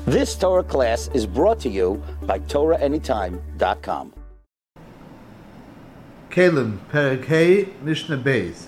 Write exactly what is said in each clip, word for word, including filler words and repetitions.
This Torah class is brought to you by Torah Anytime dot com. Kalim, Perek Hey, Mishnah Beis.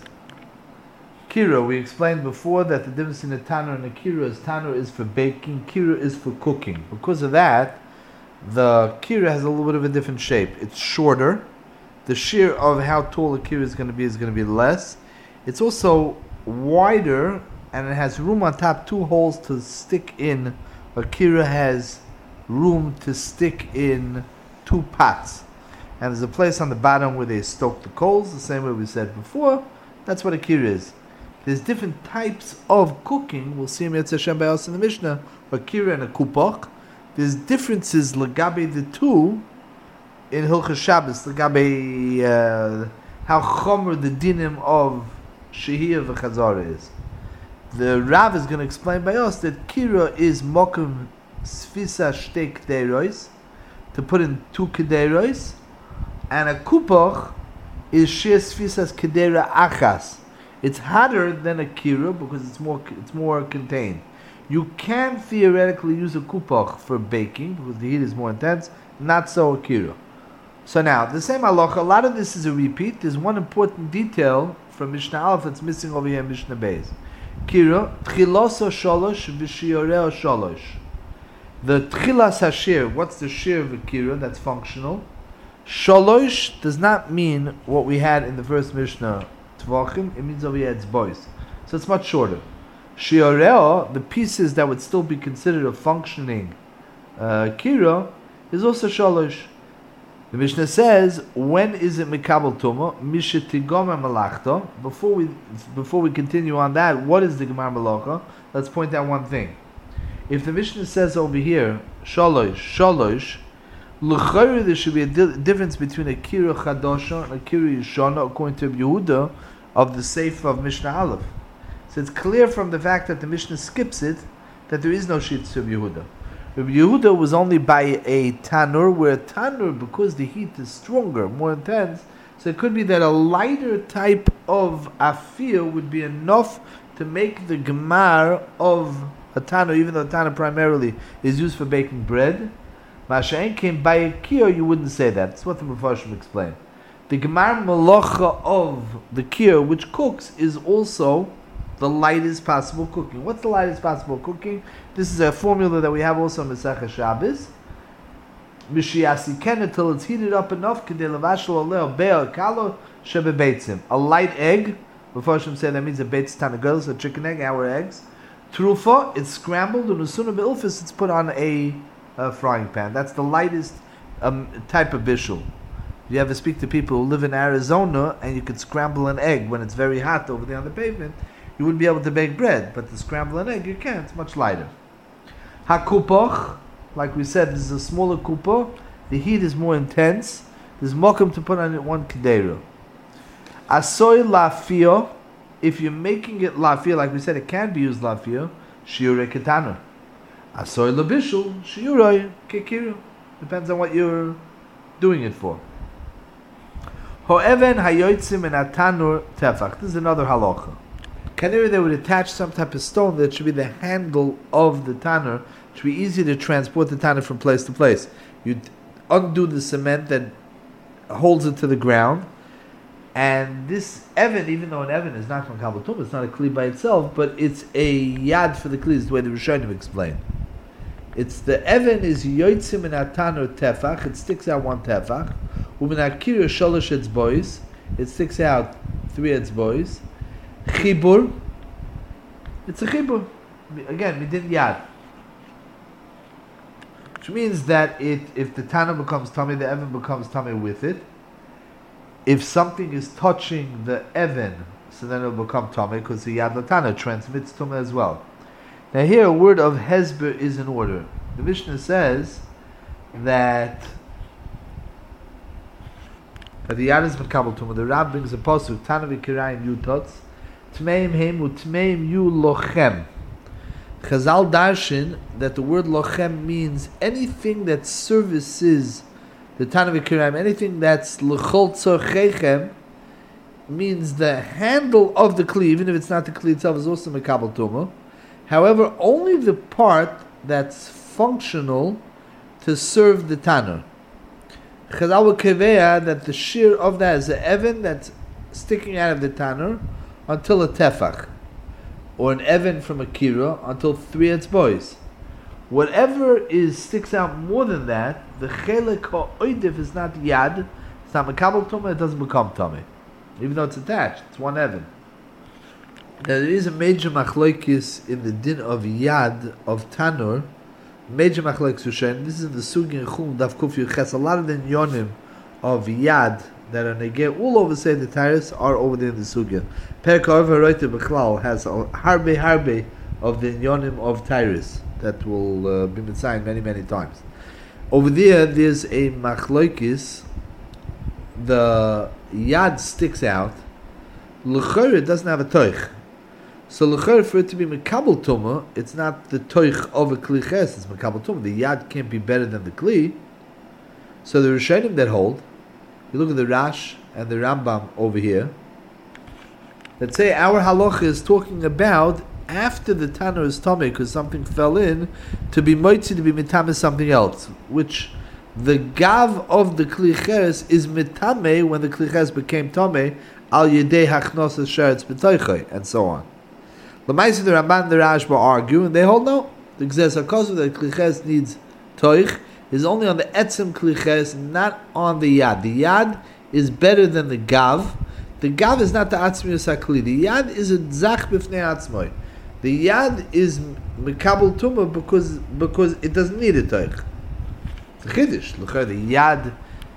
Kira, we explained before that the difference in a tanur and a kira is tanur is for baking, kira is for cooking. Because of that, the kira has a little bit of a different shape. It's shorter. The shear of how tall a kira is going to be is going to be less. It's also wider, and it has room on top, two holes to stick in. A kira has room to stick in two pots. And there's a place on the bottom where they stoke the coals, the same way we said before. That's what a kira is. There's different types of cooking. We'll see in Yetz Hashem B'Yos in the Mishnah, a kira and a kupach. There's differences legabe the two in Hilchos Shabbos, legabe uh, how chomer the dinim of shehiyah v'chazara is. The Rav is going to explain by us that kira is mokum sfisa shtei kederos, to put in two kederos, and a kupach is shir sfisas kedera achas. It's hotter than a kira because it's more it's more contained. You can theoretically use a kupach for baking because the heat is more intense. Not so a kira. So now the same halacha. A lot of this is a repeat. There's one important detail from Mishnah Aleph that's missing over here in Mishnah Beis. Kira tchiloso sholosh v'shioreo sholosh. The tchilas hashir. What's the shir of a kira that's functional? Sholosh does not mean what we had in the first Mishnah. Tvachim, it means over here it's boys. So it's much shorter. Shioreo, the pieces that would still be considered a functioning uh, kira, is also sholosh. The Mishnah says, when is it mikabel tuma? Mishetigomer malachto. Before we before we continue on that, what is the gemar malacha? Let's point out one thing. If the Mishnah says over here, sholosh, sholosh, l'chayr, there should be a di- difference between a kira chadosha and a kira yishana, according to Yehuda, of the Sefer of Mishnah Aleph. So it's clear from the fact that the Mishnah skips it that there is no shitz of Yehuda. Rabbi Yehuda was only by a tanur, where a tanur, because the heat is stronger, more intense, so it could be that a lighter type of afir would be enough to make the gemar of a tanur, even though a tanur primarily is used for baking bread. Masha'en came by a kiyah, you wouldn't say that. That's what the Mepharshim explained. The gemar malacha of the kiyah, which cooks, is also the lightest possible cooking. What's the lightest possible cooking? This is a formula that we have also in Masechah Shabbos. Mishiyasi until it's heated up enough. Kedei levashel oleo be'al kalo shebebeitzim. A light egg. Mepharshim say that means a beitz tanagelos, a chicken egg, our eggs. Trufa, it's scrambled, and usuna be'ilfis, it's put on a Uh, frying pan. That's the lightest um, type of bishul. You ever speak to people who live in Arizona and you could scramble an egg when it's very hot over there on the pavement, you wouldn't be able to bake bread, but to scramble an egg you can. It's much lighter. Hakupach, like we said, this is a smaller kupa. The heat is more intense. There's mokum to put on it one kedera. Asoy lafio, if you're making it lafio, like we said, it can be used lafio. Shiure ketana. Asoy labishul, shiuray, kekiru. Depends on what you're doing it for. Ho'even hayotzim and atanur tefach. This is another halacha. Kanira, they would attach some type of stone that should be the handle of the tanur. It should be easy to transport the tanur from place to place. You'd undo the cement that holds it to the ground. And this Evan, even though an Evan is not from Kabbalah Tum, it's not a Kli by itself, but it's a Yad for the Kli, is the way the Rishonim explain. It's the Evan is Yoitzim in Atanur Tefach, it sticks out one Tefach. Umin Akira Sholosh Etzbois, it sticks out three Etzbois. Chibur, it's a Chibur. Again, Midin Yad. Which means that it, if the Tanur becomes Tummy, the Evan becomes Tummy with it. If something is touching the Evan, so then it will become Tummy, because the Yad Latana transmits Tummy as well. Now here a word of Hezber is in order. The Mishnah says that that the Yad is Mekabel Tumah. The Rab brings a pasuk, Tanav Kirayim Yutots, Tmeim Heim Utmeim Yu Lochem. Chazal darshan that the word Lochem means anything that services the Tanav Kirayim, anything that's L'chol Tzorchechem, means the handle of the Kli, even if it's not the Kli itself, is also Mekabel Tumah. However, only the part that's functional to serve the tanner. Chazal kevea that the shear of that is an evan that's sticking out of the tanner until a tefach, or an evan from a kira until three etzbois. Whatever is sticks out more than that, the chelik ha'oidif is not yad, it's not mekabel tumah, it doesn't become tumah, even though it's attached. It's one evan. Now there is a major machlokes in the din of yad of tanur. Major machlokes Hushain. This is the sugi in Chum Daf Kuf Yuches. A lot of the nyonim of yad that are negeh all over say the tires are over there in the sugi. Perek Ha'Over Bechlal has a harbe harbe of the nyonim of tires that will uh, be mitzayim many many times. Over there, there's a machlokes. The yad sticks out. L'chor doesn't have a toich. So l'chor, for it to be mekabel tumah, it's not the toich of a kli ches, it's mekabel tumah. The yad can't be better than the kli. So the Rishonim that hold, you look at the Rash and the Rambam over here, that say our halacha is talking about after the tanner is tummy because something fell in, to be moitzi, to be mitame something else, which the gav of the kli ches is mitame when the kli ches became tummy, al yedei hachnosas sheretz b'toichai, and so on. The Maisa, the Ramban, the Rashba argue, and they hold no. The Gzes HaKosov that Kliches needs Toich is only on the Etzem Kliches, not on the Yad. The Yad is better than the Gav. The Gav is not the Atzmius HaKli. The Yad is a Zach B'fnei Atzmoi. The Yad is Mekabel Tumah because, because it doesn't need a Toich. It's a Chiddush. Look, the Yad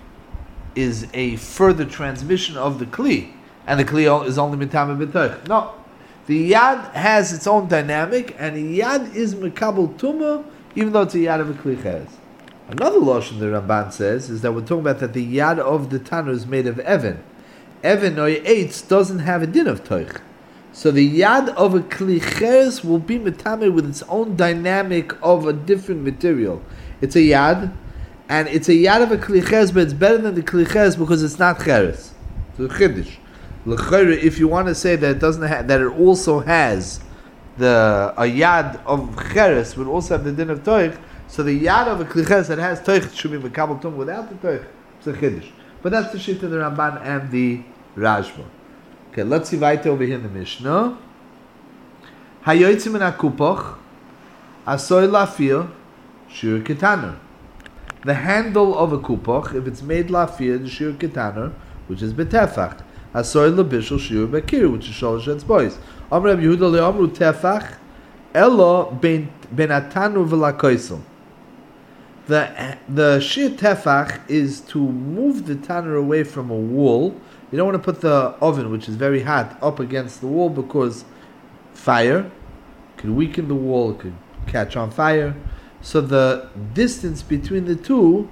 is a further transmission of the Kli, and the Kli is only Mitame B'toich. No. The yad has its own dynamic, and the yad is mekabel tumah, even though it's a yad of a kli ches. Another lashon the Ramban says is that we're talking about that the yad of the tanner is made of evan. Evan or eitz doesn't have a din of toich, so the yad of a kli ches will be metame with its own dynamic of a different material. It's a yad, and it's a yad of a kli ches, but it's better than the kli ches because it's not cheres. It's a chiddush. If you want to say that it doesn't ha- that it also has the a yad of cheres, would also have the din of toich. So the yad of a kliches that has toich should be mekabel tum without the toich. It's a chiddush. But that's the shit of the Ramban and the Rashba. Okay, let's see weiter over here in the Mishnah. Hayotzim min hakupoch asoy lafir shir ketaner. The handle of a kupoch, if it's made lafir, the shir ketaner, which is betefach. Asoy lebishul shiur bekir, which is sholosh etzbois. Amar Rabbi Yehuda le'amru tefach elo ben benatanu v'lakoisel. The the shir tefach is to move the tanner away from a wall. You don't want to put the oven, which is very hot, up against the wall because fire could weaken the wall, it could catch on fire. So the distance between the two,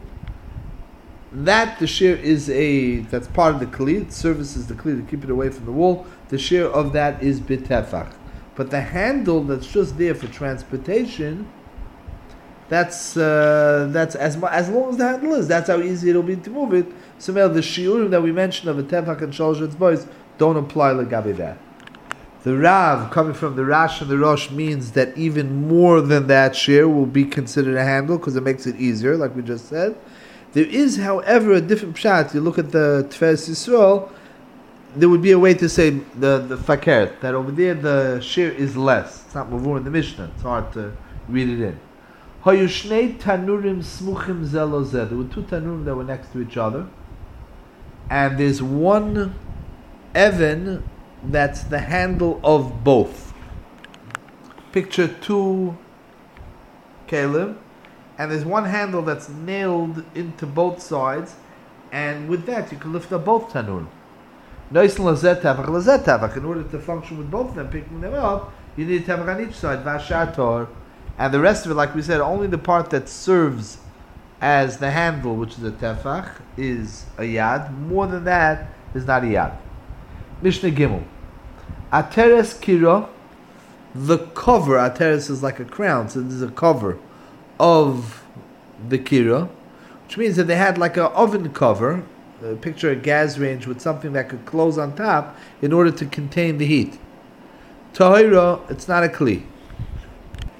that the shear is a, that's part of the kli, it services the kli to keep it away from the wall. The shear of that is bitefach. But the handle that's just there for transportation, that's uh, that's as as long as the handle is, that's how easy it'll be to move it. So the shiurim that we mentioned of a tefach and sholosh etzbois don't apply legabe that. The Rav, coming from the Rash and the Rosh, means that even more than that shear will be considered a handle because it makes it easier, like we just said. There is, however, a different pshat. You look at the Tefes Yisrael, there would be a way to say the the fakert, that over there the shear is less. It's not mavur in the Mishnah. It's hard to read it in. Hayushnei tanurim smuchim zelo zeh. There were two tanurim that were next to each other, and there's one evan that's the handle of both. Picture two kelim, and there's one handle that's nailed into both sides, and with that you can lift up both tanurim. In order to function with both of them, picking them up, you need a tefach on each side, vashator, and the rest of it, like we said, only the part that serves as the handle, which is a tefach, is a yad. More than that is not a yad. Mishnah Gimel. Ateres kira, the cover, ateres is like a crown, so this is a cover of the kira, which means that they had like an oven cover, uh, picture a gas range with something that could close on top in order to contain the heat. Tahira, it's not a kli.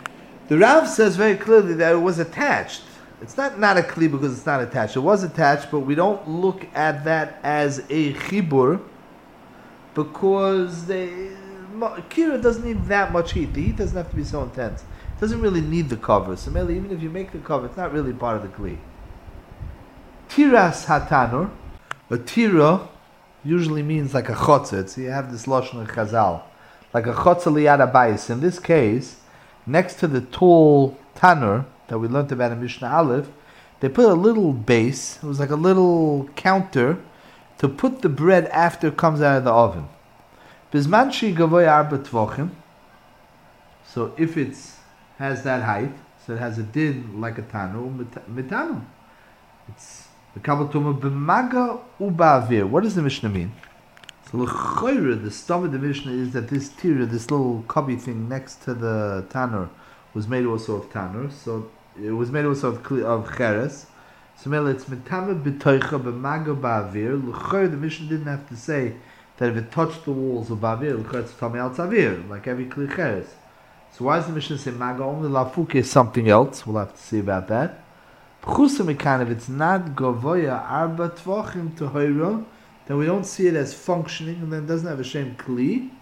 The Rav says very clearly that it was attached. It's not not a kli because it's not attached. It was attached, but we don't look at that as a chibur because they, kira doesn't need that much heat. The heat doesn't have to be so intense. It doesn't really need the cover. So maybe even if you make the cover, it's not really part of the kli. Tiras hatanur, a tira usually means like a chotzer. So you have this lashon of chazal, like a chotzer liyad abayis. In this case, next to the tall tanur that we learned about in Mishnah Aleph, they put a little base. It was like a little counter to put the bread after it comes out of the oven. Bizman shi gavoy arba tvochim. So if it has that height, so it has a din like a tanur, mitanu. It's the kabbalah b'maga u'ba'avir. What does the Mishnah mean? So l'chayra, the stomach of the Mishnah is that this tira, this little cubby thing next to the tanur, was made also of tanur. So it was made also of of cheres. So maybe it's mitama b'toicha b'maga ba'avir. L'chayra, the Mishnah didn't have to say that if it touched the walls of ba'avir, l'chayra it's tamei al tzavir, like every kli cheres. So why does the Mishnah say maga only? Lafuke is something else. We'll have to see about that. If it's not gavoya arba tvochim to hoiro, then we don't see it as functioning, and then it doesn't have a shem kli.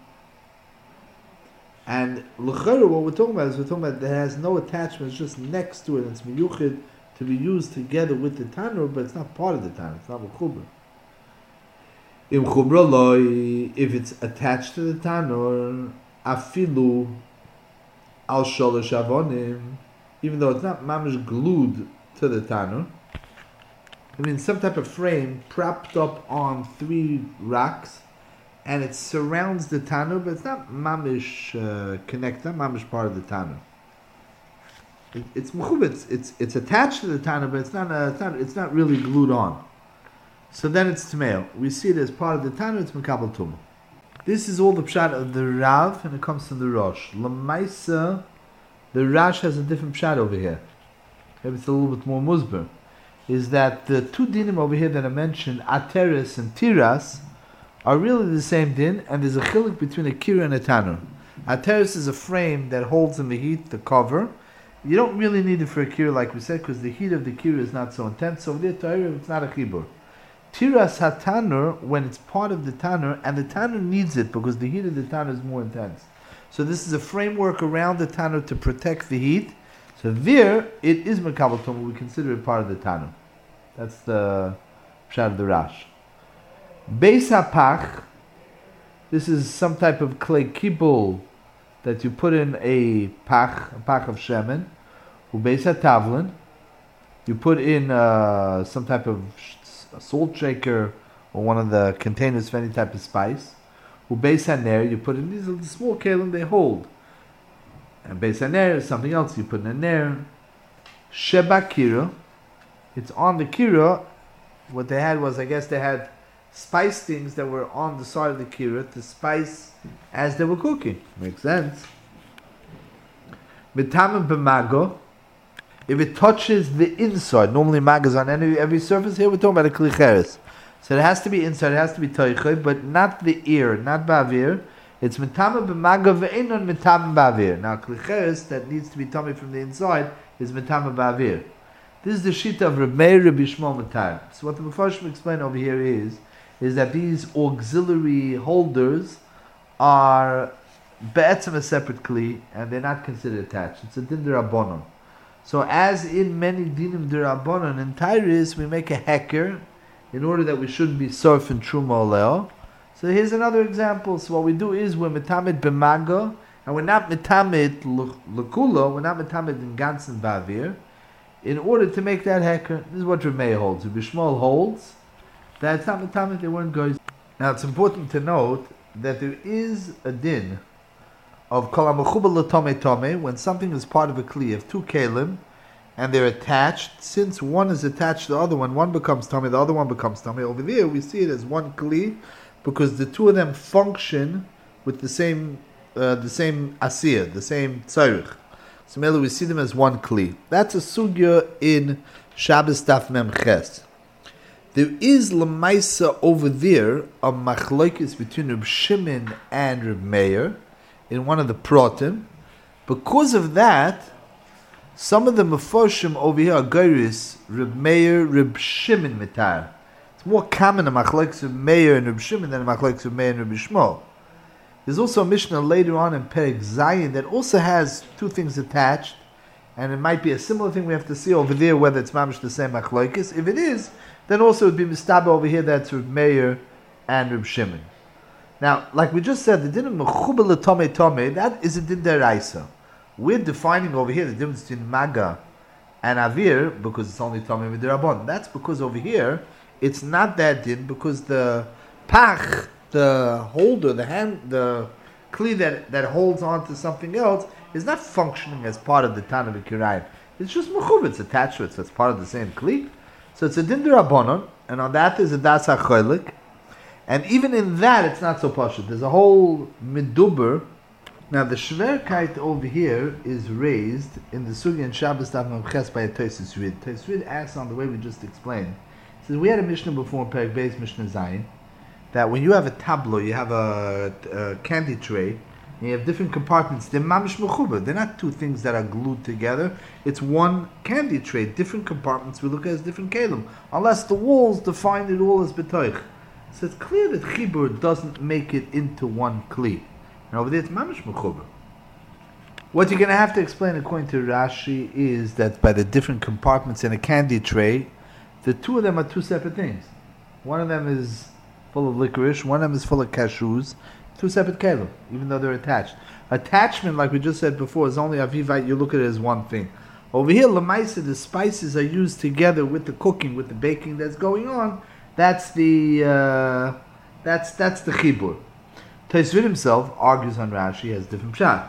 And l'chayra, what we're talking about is we're talking about that it has no attachment; it's just next to it. And it's miyuchid to be used together with the tanur, but it's not part of the tanur. It's not mechubra. Im chubra loy, if it's attached to the tanur, afilu al sholosh avonim, even though it's not mamish glued to the tanur. I mean, some type of frame propped up on three rocks, and it surrounds the tanur, but it's not mamish uh, connector, mamish part of the tanur. It, it's mechub, it's, it's it's attached to the tanur, but it's not, a, it's not it's not really glued on. So then it's tmeil. We see it as part of the tanur. It's mekabel tumah. This is all the pshat of the Rav, and it comes from the Rosh. Lamaisa, the Rash has a different pshat over here. Maybe it's a little bit more musber, is that the two dinim over here that I mentioned, ateres and tiras, are really the same din, and there's a chiluk between a kira and a tanur. Ateres is a frame that holds in the heat, the cover. You don't really need it for a kira, like we said, because the heat of the kira is not so intense. So over there, it's not a chibur. Tiras hatanur, when it's part of the tanur, and the tanur needs it because the heat of the tanur is more intense. So this is a framework around the tanur to protect the heat. So there, it is mekabel tumah. We consider it part of the tanur. That's the pshat of the Rash. Beis hapach. This is some type of clay kibul that you put in a pach, a pach of shemen. Ubeis hatavlin. You put in uh, some type of a salt shaker or one of the containers for any type of spice. Ubeis haner. You put in these little small kelim they hold. And beis haner is something else. You put in a ner. Sheba kira. It's on the kira. What they had was, I guess they had spice things that were on the side of the kira to spice as they were cooking. Makes sense. Mitamim b'mago. If it touches the inside, normally magas on any every surface. Here we're talking about a kli cheres. So it has to be inside. It has to be toichay, but not the ear, not ba'avir. It's mitama b'maga ve'enon mitama ba'avir. Now, kli cheres that needs to be tummy from the inside is mitama ba'avir. This is the shita of Reb Meir, Reb Yishmael Matar. So what the Mefarshim explain over here is, is that these auxiliary holders are be'etzem a separate kli, and they're not considered attached. It's a din d'Rabbanan. So as in many dinim d'Rabbanan, in Tyrus we make a heker in order that we shouldn't be surf and truma oleo. So here's another example. So what we do is we're mitamid b'maga, and we're not mitamid l'kulo, we're not mitamid in ganzen ba'avir, in order to make that heker. This is what Rameh holds. Rabbi Shmuel holds that it's not mitamid, they weren't goys. Now it's important to note that there is a din of kol ha'mechubar l'tomei tomei, when something is part of a kli of two kelim, and they're attached. Since one is attached to the other one, one becomes tomei, the other one becomes tomei. Over there, we see it as one kli because the two of them function with the same, uh, the same asiyah, the same tzarich. So merely we see them as one kli. That's a sugya in Shabbos Daf Mem Ches. There is lemaisa over there a machlokes between Reb Shimon and Reb Meir in one of the protim. Because of that, Some of the Mefoshim over here are Geiris, Reb Meir, Reb Shimon Mitar. It's more common in Machlekes Reb Meir and Reb Shimon than in Machlekes Reb Meir and Reb Shmuel. There's also a Mishnah later on in Perek Zayin that also has two things attached, and it might be a similar thing we have to see over there, whether it's mamish the same Machlekes. If it is, then also it would be Mistaba over here, that's Reb Meir and Reb Shimon. Now, like we just said, the din of Mechuba L'Tomei Tomei, that is a din deraisa. We're defining over here the difference between Maga and Avir because it's only Tomei V'Derabon. That's because over here, it's not that din because the Pach, the holder, the hand, the kli that, that holds on to something else is not functioning as part of the Tana V'Kirayim. It's just Mechub, it's attached to it, so it's part of the same kli. So it's a din derabonon, and on that is a das hacholik. And even in that, it's not so pashut. There's a whole miduber. Now the shverkeit over here is raised in the sugi and Shabbos Daf Memches by a Tosfos Rid. Tosfos Rid asks on the way we just explained. He says we had a Mishnah before in Perek Beis Mishnah Zayin that when you have a tableau, you have a, a candy tray, and you have different compartments. They're mamish mechuba. They're not two things that are glued together. It's one candy tray, different compartments. We look at as different kelim, unless the walls define it all as betoich. So it's clear that chibur doesn't make it into one kli. And over there it's mamish mechuba. What you're going to have to explain according to Rashi is that by the different compartments in a candy tray, the two of them are two separate things. One of them is full of licorice, one of them is full of cashews, two separate kelim, even though they're attached. Attachment, like we just said before, is only avivite, you look at it as one thing. Over here, lemaisa, the spices are used together with the cooking, with the baking that's going on. That's the uh, that's that's the chibur. Tosfos Rid himself argues on Rashi, he has different pshat.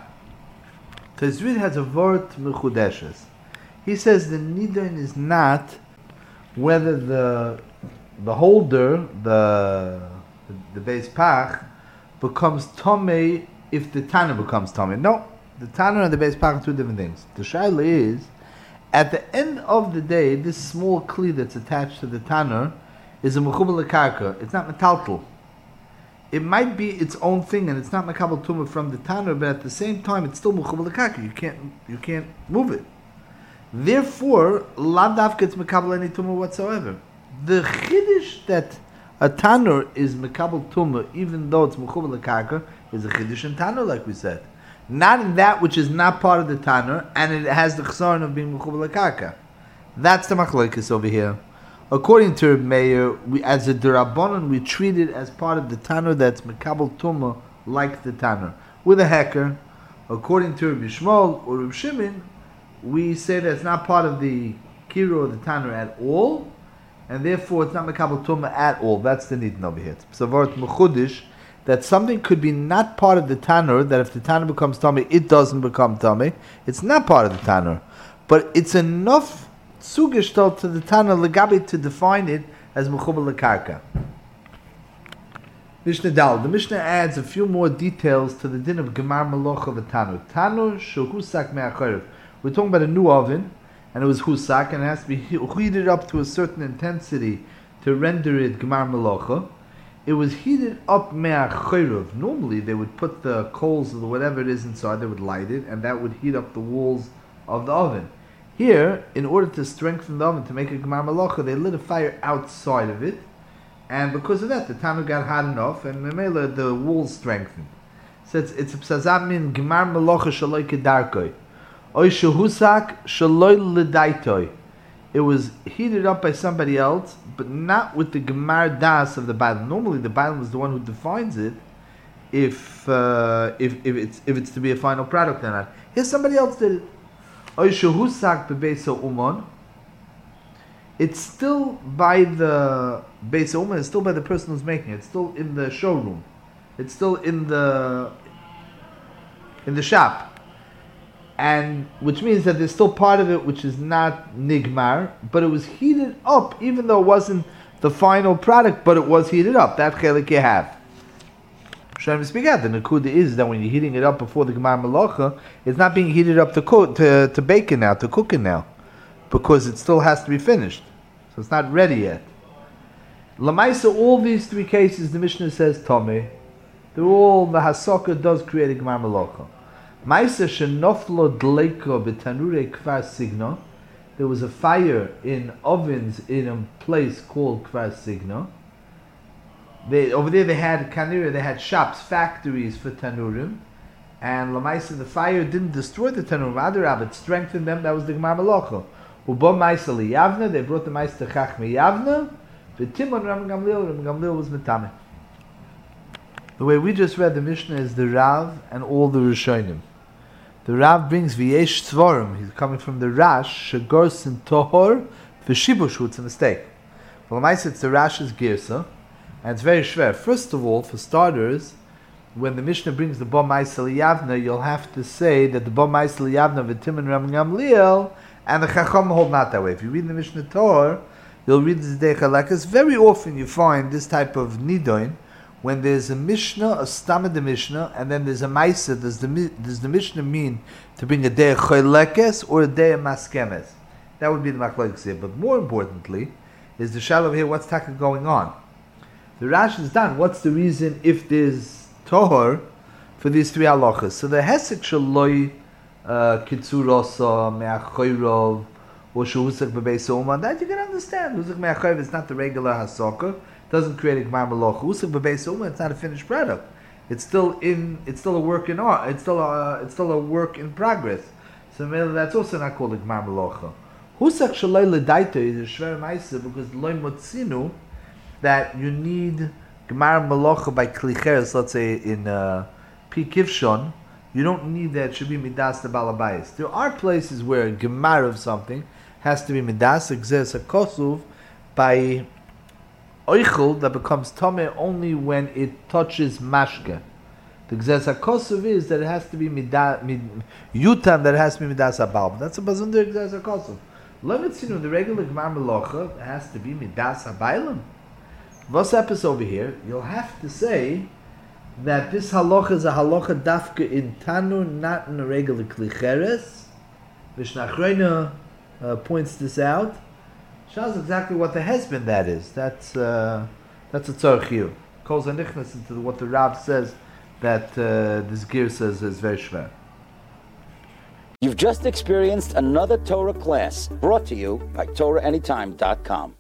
Tosfos Rid has a vort mechudeshes. He says the nidon is not whether the the holder, the the, the base pach, becomes tomei if the tanner becomes tomei. No, the tanner and the base pach are two different things. The shaila is, at the end of the day, this small kli that's attached to the tanner is a mechubal lekarka. It's not metaltal. It might be its own thing, and it's not makabel tumah from the tanner, but at the same time, it's still mechubal lekarka. You can't you can't move it. Therefore, ladaf gets makabel any tumah whatsoever. The chiddush that a tanner is mekabel tumah, even though it's mechubal lekarka, is a chiddush in tanner, like we said. Not in that which is not part of the tanner, and it has the chsaron of being mechubal lekarka. That's the machlokes over here. According to Reb Meir, we, as a derabanan, we treat it as part of the tanner that's mekabel tumah, like the tanner. With a hecker, according to Reb Shmuel or Reb Shimon, we say that it's not part of the kiro or the tanner at all, and therefore it's not mekabel tumah at all. That's the nidin over here. It's psavart mechudish, that something could be not part of the tanner, that if the tanner becomes tummy, it doesn't become tummy. It's not part of the tanner. But it's enough zugestalt to the tanner legabi to define it as mechubal lekarka. Mishnah Dal. The Mishnah adds a few more details to the din of gemar melocha of a tanner. Tanner shehusak me'acharev. We're talking about a new oven, and it was husak, and it has to be heated up to a certain intensity to render it gemar melocha. It was heated up me'acharev. Normally they would put the coals or whatever it is inside, they would light it, and that would heat up the walls of the oven. Here, in order to strengthen the oven, to make a gemar melocha, they lit a fire outside of it, and because of that, the tanner got hot enough, and memela the walls strengthened. So it's it's a psazam min gemar melocha shaloi kedarkoi, oy shehusak shaloi ledaitoi. It was heated up by somebody else, but not with the gemar das of the Bible. Normally, the Bible is the one who defines it, if uh, if if it's if it's to be a final product or not. Here, somebody else did it. It's still by the Beis Uman, it's still by the person who's making it. It's still in the showroom. It's still in the in the shop. And which means that there's still part of it which is not nigmar, but it was heated up, even though it wasn't the final product, but it was heated up. That chelik you have. Shem speak out. The nakuda is that when you're heating it up before the gemar melocha, it's not being heated up to cook, to to bake it now, to cook it now, because it still has to be finished, so it's not ready yet. Lamaisa, all these three cases, the Mishnah says tomei. They're all the hasaka does create a gemar melocha. Maisa shenoflo dleiko betanure kvar signo. There was a fire in ovens in a place called Kvar Signo. They, over there they had kanira, they had shops, factories for tanurim, and Lamaisa, the fire didn't destroy the tanurim, rather it strengthened them. That was the Gemara Malocha. Ubo Maisa liyavna, they brought the Maisa to Chachme Yavna. V'timon Ram Gamliel, Ram Gamliel was metame. The way we just read the Mishnah is the Rav and all the Rishonim. The Rav brings V'yesh Tzvorim. He's coming from the Rash, Shegors and Tohor, V'shibushu, it's a mistake. For Lamaisa, it's the Rash's Girsa, and it's very shver. First of all, for starters, when the Mishnah brings the Bo Maisa Liyavna, you'll have to say that the Bo Maisa Liyavna V'timon Ram Gamliel and the Chacham hold not that way. If you read the Mishnah Torah, you'll read the Zdei Chalakas. Very often you find this type of Nidoin, when there's a Mishnah, a Stam of the Mishnah, and then there's a Maisa, does the, does the Mishnah mean to bring a Dei Cholekes or a Dei Maskemes? That would be the Machlokes here. But more importantly, is the shalom here, what's taka going on? The Rash is done. What's the reason if there's Tohor for these three halachas? So the Hesek Shaloi Kitzurosa Me'achoyrov or Shehusak Bebeis Oman, that you can understand. Husak Me'achoyrov is not the regular Hasaka. Doesn't create a Gmar Malocha. Husak Bebeis Oman, it's not a finished product. It's still in. It's still a work in art. It's still a. It's still a work in progress. So that's also not called a Gmar Malocha. Husak Shaloi Ledaito is a Shver Ma'aser because Loi Motzinu that you need Gemar Malocha by Klicheres, let's say in uh, Pi Kivshon, you don't need that, it should be Midas the Balabayas. There are places where a Gemar of something has to be Midas, exists a Kosuv by Oichel that becomes Tomeh only when it touches Mashke. The Gzes HaKosuv is that it has to be Midas, mid, Yutan that it has to be Midas HaBal. That's a Bazunder Gzes HaKosuv. Lemitzinu, the regular Gemar Malocha, it has to be Midas HaBailam. What's happens over here? You'll have to say that this halacha is a halacha dafka in Tanu, not in a regular klicheres. Mishnah Achreina uh, points this out. Shows exactly what the husband that is. That's uh, that's a tzarchiu. Calls a nichnas into what the Rav says that uh, this gear says is very shver. You've just experienced another Torah class brought to you by Torah Anytime dot com.